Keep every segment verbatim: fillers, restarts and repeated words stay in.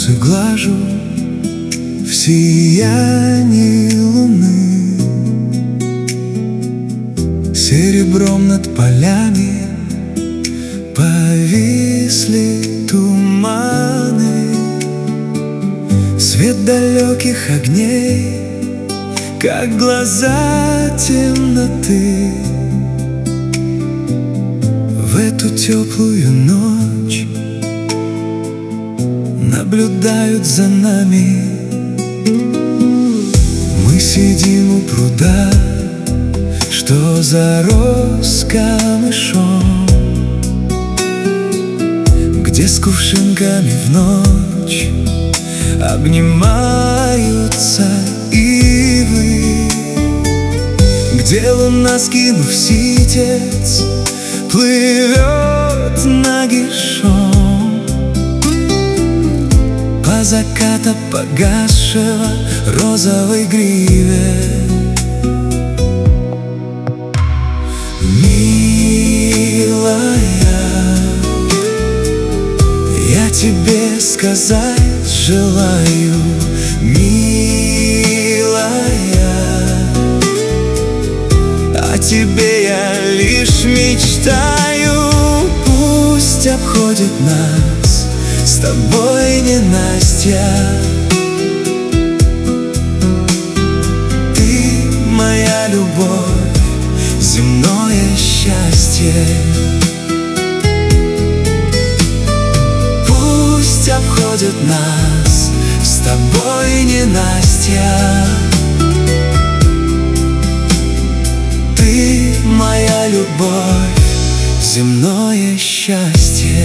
волосы глажу в сиянии луны. Серебром над полями повисли туманы. Свет далеких огней, как глаза темноты. В эту теплую ночь наблюдают за нами. Мы сидим у пруда, что зарос камышом, где с кувшинками в ночь обнимаются ивы, где луна, скинув ситец, плывет нагишом по заката погасшего розовой гриве. Милая, я тебе сказать желаю, милая, о тебе я лишь мечтаю. Пусть обходит нас с тобой ненастья. Ты моя любовь, земное счастье. Пусть обходит нас с тобой ненастья. Ты моя любовь, земное счастье.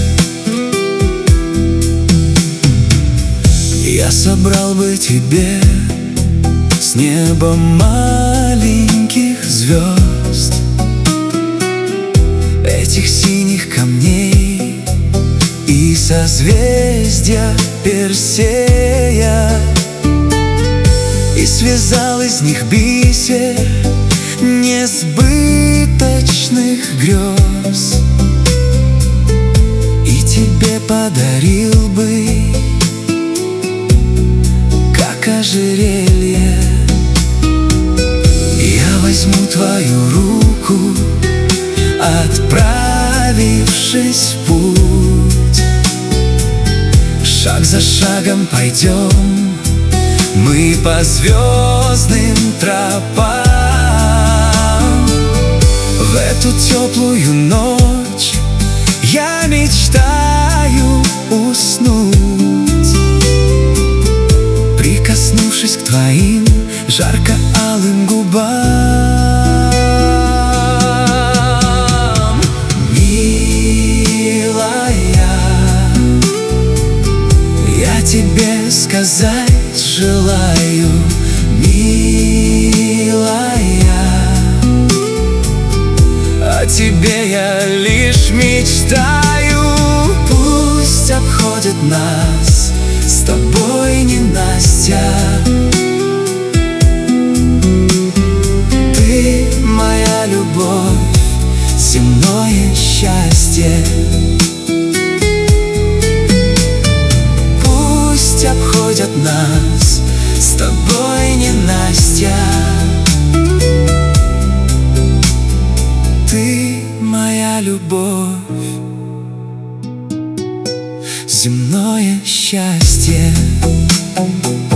Я собрал бы тебе с неба маленьких звезд, этих синих камней и созвездия Персея, и связал из них бисер несбыточных грез, и тебе подарил бы, как ожерелье. Я возьму твою руку, отправившись в путь. Шаг за шагом пойдем мы по звездным тропам. В эту теплую ночь я мечтаю уснуть, прикоснувшись к твоим жарко-алым губам. Милая, я тебе сказать желаю, милая, о тебе я лишь мечтаю. Пусть обходит нас с тобой ненастья. Ты моя любовь, земное счастье. Пусть обходят нас с тобой ненастья. Ты моя любовь, земное счастье.